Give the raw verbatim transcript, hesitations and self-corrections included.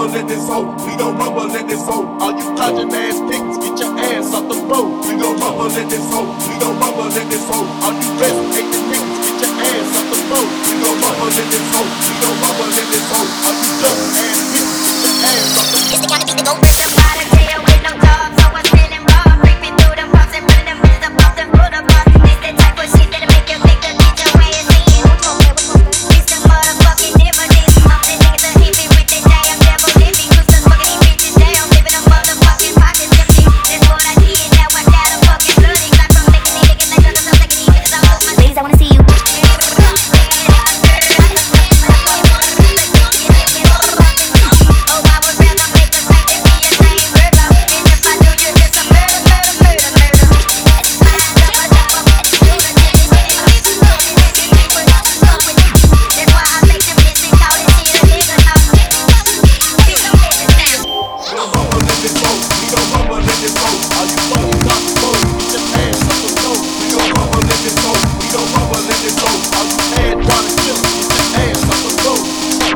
rumble in this hoe. We gon' rumble in this hoe. All you codgin' ass niggas, get your ass off the floor. We gon' rumble in this hoe. We gon' rumble in this hoe. All you resonating niggas, get your ass off the floor. We gon' rumble in this hoe. We gon' rumble in this hoe. All you dumb ass niggas, get your ass off the floor. It's the kind of beat that go break them out of jail with no job, so I'm stealing raw, creeping through them walls and putting them bills up off the foot of us. This the type of shit that'll make you think to get your ass in. It's the motherfucking evidence. All the niggas are hippie with their damn devil living. Cause the fucking bitches down, living them motherfucking pockets empty. That's what I did, now I got a fucking bloody clock from making these niggas like others. I'm taking these bitches all over my ladies, I wanna see you. One